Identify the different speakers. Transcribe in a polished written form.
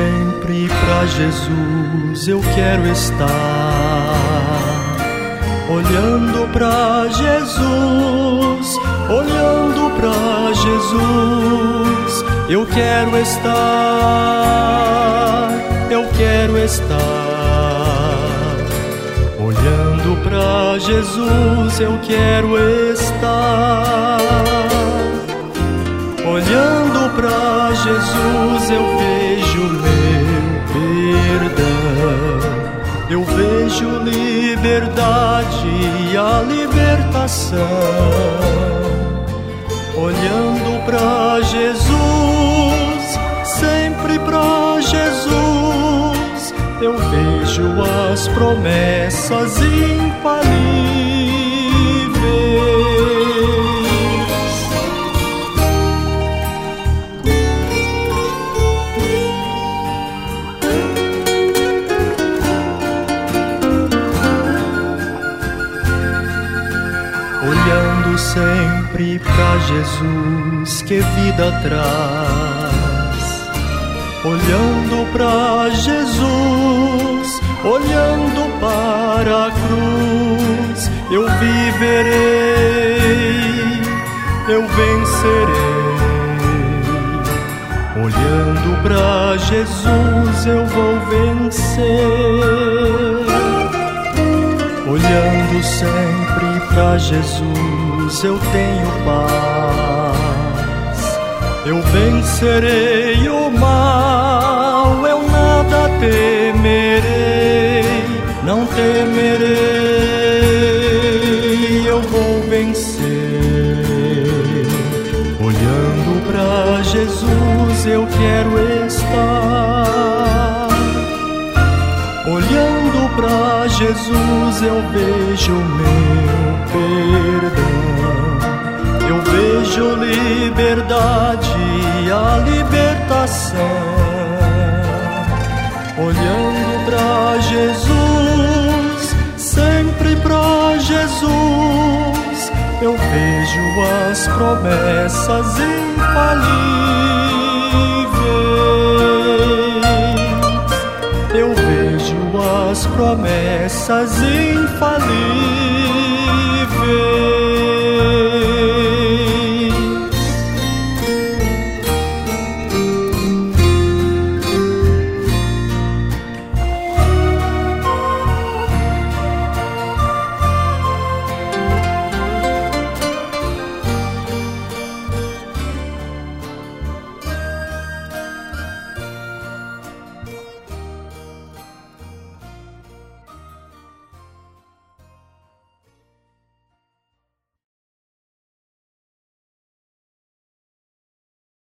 Speaker 1: sempre pra Jesus eu quero estar, olhando pra Jesus, olhando pra Jesus. Eu quero estar, eu quero estar, olhando pra Jesus. Eu quero estar, olhando pra Jesus. Eu vejo meu perdão, eu vejo liberdade e a libertação. Olhando pra Jesus, sempre pra Jesus, eu vejo as promessas infalíveis. Olhando sempre pra Jesus, que vida traz. Olhando pra Jesus, olhando para a cruz, eu viverei, eu vencerei. Olhando pra Jesus, eu vou vencer. Olhando sempre pra Jesus, eu tenho paz. Eu vencerei o mal, eu nada temerei, não temerei, eu vou vencer. Olhando pra Jesus, eu quero estar. Olhando pra Jesus, eu vejo meu perdão, eu vejo liberdade e a libertação. Olhando pra Jesus, sempre pra Jesus, eu vejo as promessas infalíveis. Eu vejo as promessas infalíveis.